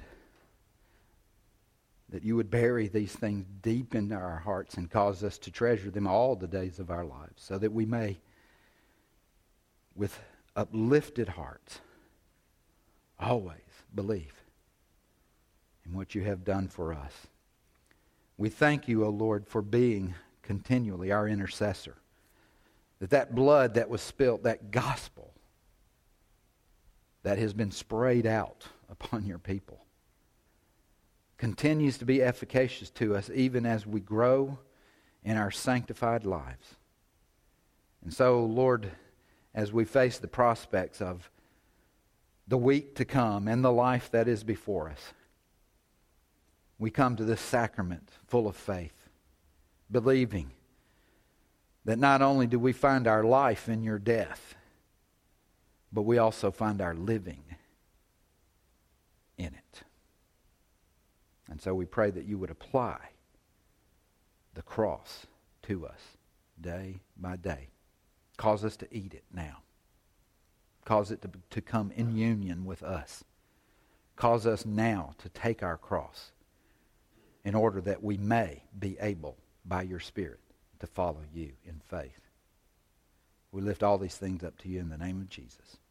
that you would bury these things deep into our hearts and cause us to treasure them all the days of our lives, so that we may, with uplifted hearts, always believe in what you have done for us. We thank you, O Lord, for being continually our intercessor. That that blood that was spilt, that gospel that has been sprayed out upon your people, continues to be efficacious to us even as we grow in our sanctified lives. And so, Lord, as we face the prospects of the week to come and the life that is before us, we come to this sacrament full of faith, believing that not only do we find our life in your death, but we also find our living in it. And so we pray that you would apply the cross to us day by day. Cause us to eat it now. Cause it to, to come in union with us. Cause us now to take our cross in order that we may be able, by your Spirit, to follow you in faith. We lift all these things up to you in the name of Jesus.